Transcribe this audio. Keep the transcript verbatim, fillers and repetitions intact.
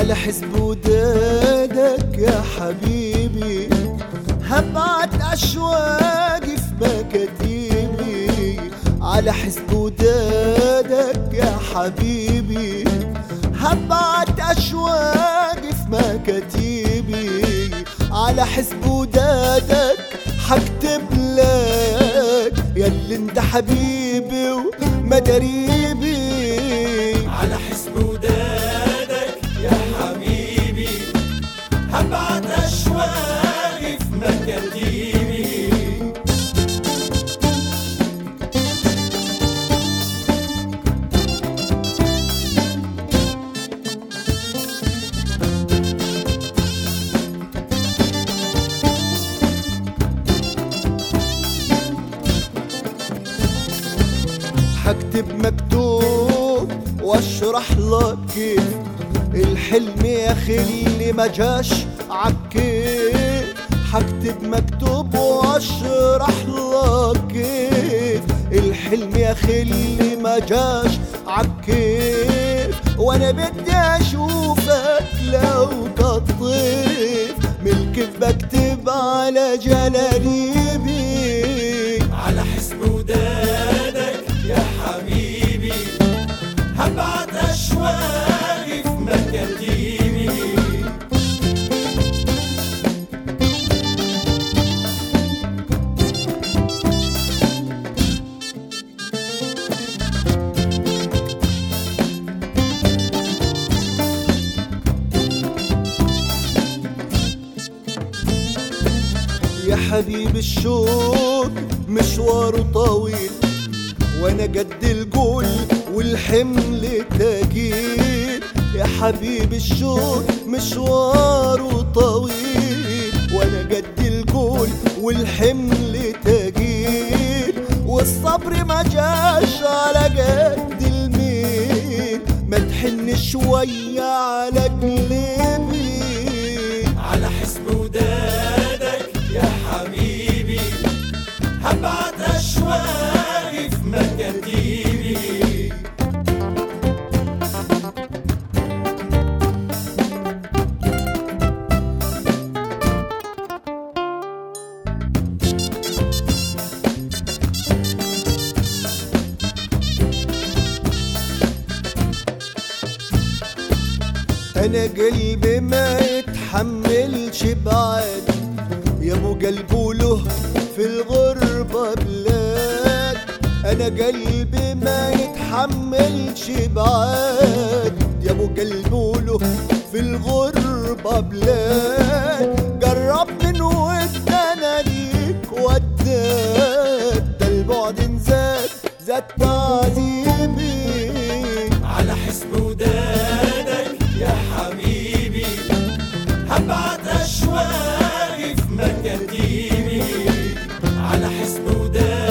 على حسب ودادك يا حبيبي، هبعت أشواقي في مكاتيبي. على حسب ودادك يا حبيبي، هبعت أشواقي في مكاتيبي. على حسب ودادك حكتب لك ياللي انت حبيبي ومداريبي. على حسب ودادك يا حبيبي، هبعت أشواقي في مكاتيبي. حكتب مكتوب واشرح لك كيف الحلم يا خلي ما جاش عكيف. حكتب مكتوب واشرح لك كيف الحلم يا خلي ما جاش عكيف. وانا بدي اشوفك لو كالطيف ملكف بكتب على جلاليبي. على حسب ودادك يا حبيبي، هبعت أشواقي في مكاتيبي. يا حبيب الشوق مشواره طويل، وانا قد القول والحمل تقيل. يا حبيب الشوق مشواره طويل، وانا قد القول والحمل تقيل. والصبر ما جاش على قد الميل، ما تحن شوية على قلبي. على حسب ودادك يا حبيبي، هبعت أشواقي في مكاتيبي. أنا قلبي ما يتحملش بعد، يا ابو قلبه له في الغربة بلاد. أنا قلبي ما يتحملش بعد، يا ابو قلبه له في الغربة بلاد. قرب من ود أنا ليك وداد، ده البعد زاد زاد تعذيبي. على حسب ودادك يا حبيبي، هبعت أشواقي في مكاتيبي. على حسب ودادك